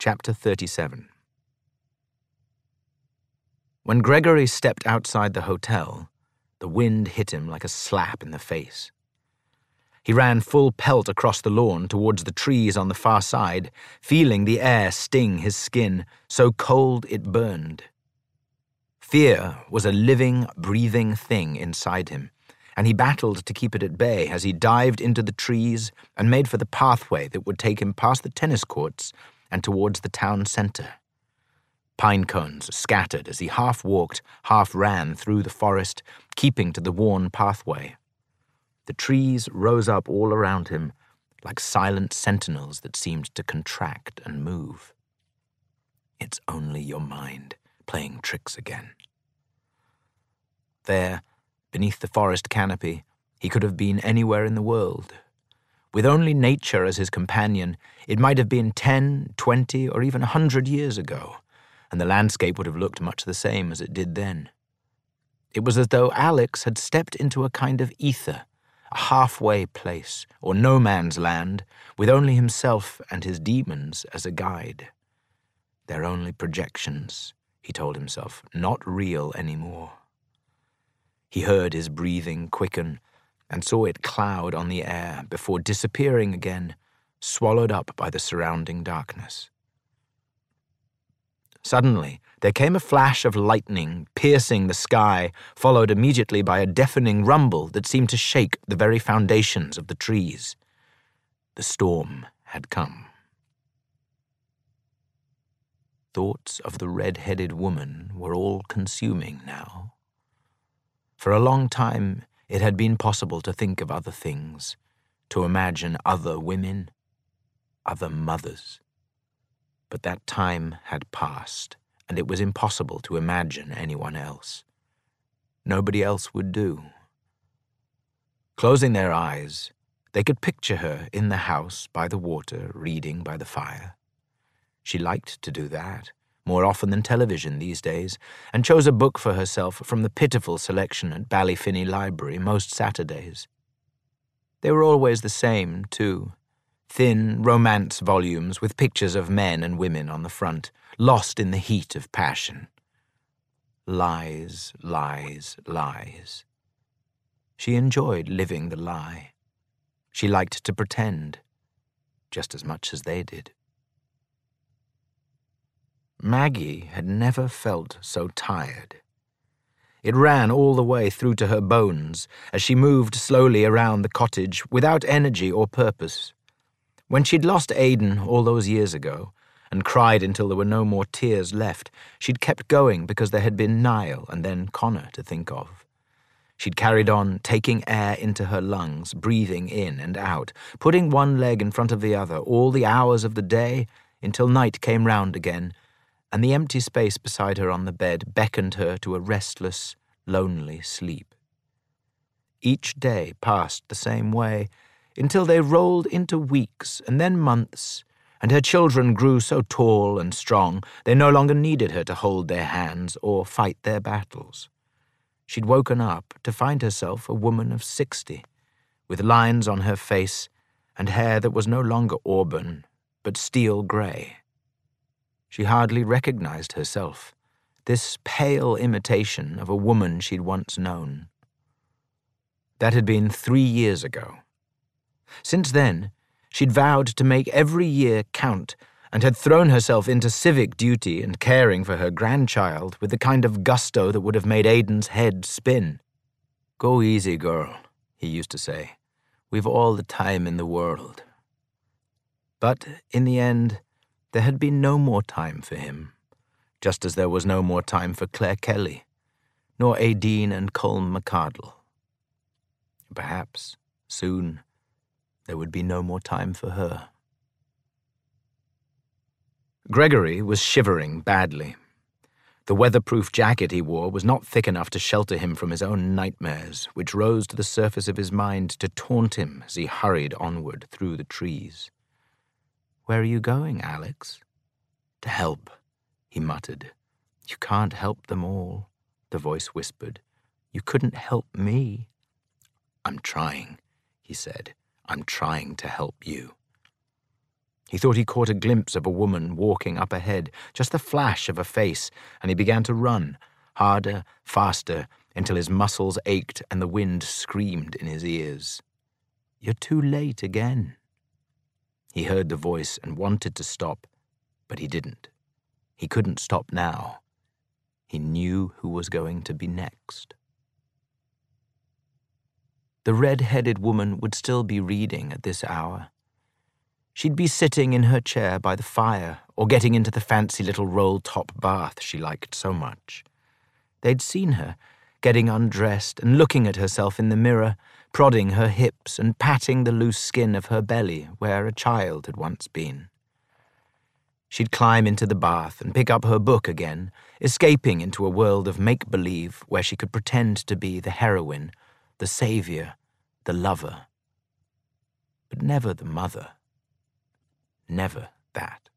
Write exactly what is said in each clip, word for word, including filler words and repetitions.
Chapter thirty-seven. When Gregory stepped outside the hotel, the wind hit him like a slap in the face. He ran full pelt across the lawn towards the trees on the far side, feeling the air sting his skin, so cold it burned. Fear was a living, breathing thing inside him, and he battled to keep it at bay as he dived into the trees and made for the pathway that would take him past the tennis courts and towards the town center. Pine cones scattered as he half walked, half ran through the forest, keeping to the worn pathway. The trees rose up all around him, like silent sentinels that seemed to contract and move. It's only your mind playing tricks again. There, beneath the forest canopy, he could have been anywhere in the world. With only nature as his companion, it might have been ten, twenty, or even a hundred years ago, and the landscape would have looked much the same as it did then. It was as though Alex had stepped into a kind of ether, a halfway place, or no man's land, with only himself and his demons as a guide. They're only projections, he told himself, not real anymore. He heard his breathing quicken and saw it cloud on the air before disappearing again, swallowed up by the surrounding darkness. Suddenly, there came a flash of lightning piercing the sky, followed immediately by a deafening rumble that seemed to shake the very foundations of the trees. The storm had come. Thoughts of the red-headed woman were all-consuming now. For a long time, it had been possible to think of other things, to imagine other women, other mothers. But that time had passed, and it was impossible to imagine anyone else. Nobody else would do. Closing their eyes, they could picture her in the house by the water, reading by the fire. She liked to do that, more often than television these days, and chose a book for herself from the pitiful selection at Ballyfinny Library most Saturdays. They were always the same, too. Thin romance volumes with pictures of men and women on the front, lost in the heat of passion. Lies, lies, lies. She enjoyed living the lie. She liked to pretend, just as much as they did. Maggie had never felt so tired. It ran all the way through to her bones as she moved slowly around the cottage without energy or purpose. When she'd lost Aidan all those years ago and cried until there were no more tears left, she'd kept going because there had been Niall and then Connor to think of. She'd carried on, taking air into her lungs, breathing in and out, putting one leg in front of the other all the hours of the day until night came round again, and the empty space beside her on the bed beckoned her to a restless, lonely sleep. Each day passed the same way, until they rolled into weeks and then months, and her children grew so tall and strong they no longer needed her to hold their hands or fight their battles. She'd woken up to find herself a woman of sixty, with lines on her face and hair that was no longer auburn, but steel grey. She hardly recognized herself, this pale imitation of a woman she'd once known. That had been three years ago. Since then, she'd vowed to make every year count and had thrown herself into civic duty and caring for her grandchild with the kind of gusto that would have made Aidan's head spin. "Go easy, girl," he used to say. "We've all the time in the world." But in the end, there had been no more time for him, just as there was no more time for Claire Kelly, nor Aideen and Colm McCardle. Perhaps, soon, there would be no more time for her. Gregory was shivering badly. The weatherproof jacket he wore was not thick enough to shelter him from his own nightmares, which rose to the surface of his mind to taunt him as he hurried onward through the trees. "Where are you going, Alex?" "To help," he muttered. "You can't help them all," the voice whispered. "You couldn't help me." "I'm trying," he said. "I'm trying to help you." He thought he caught a glimpse of a woman walking up ahead, just the flash of a face, and he began to run, harder, faster, until his muscles ached and the wind screamed in his ears. "You're too late again." He heard the voice and wanted to stop, but he didn't. He couldn't stop now. He knew who was going to be next. The red-headed woman would still be reading at this hour. She'd be sitting in her chair by the fire or getting into the fancy little roll-top bath she liked so much. They'd seen her, getting undressed and looking at herself in the mirror, prodding her hips and patting the loose skin of her belly where a child had once been. She'd climb into the bath and pick up her book again, escaping into a world of make-believe where she could pretend to be the heroine, the saviour, the lover. But never the mother. Never that.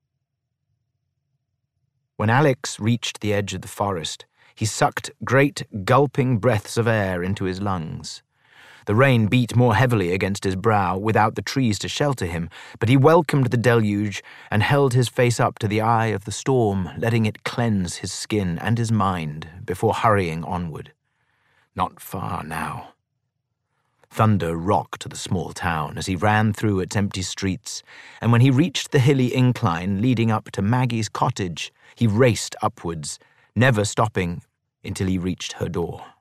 When Alex reached the edge of the forest, he sucked great, gulping breaths of air into his lungs. The rain beat more heavily against his brow without the trees to shelter him, but he welcomed the deluge and held his face up to the eye of the storm, letting it cleanse his skin and his mind before hurrying onward. Not far now. Thunder rocked the small town as he ran through its empty streets, and when he reached the hilly incline leading up to Maggie's cottage, he raced upwards, never stopping until he reached her door.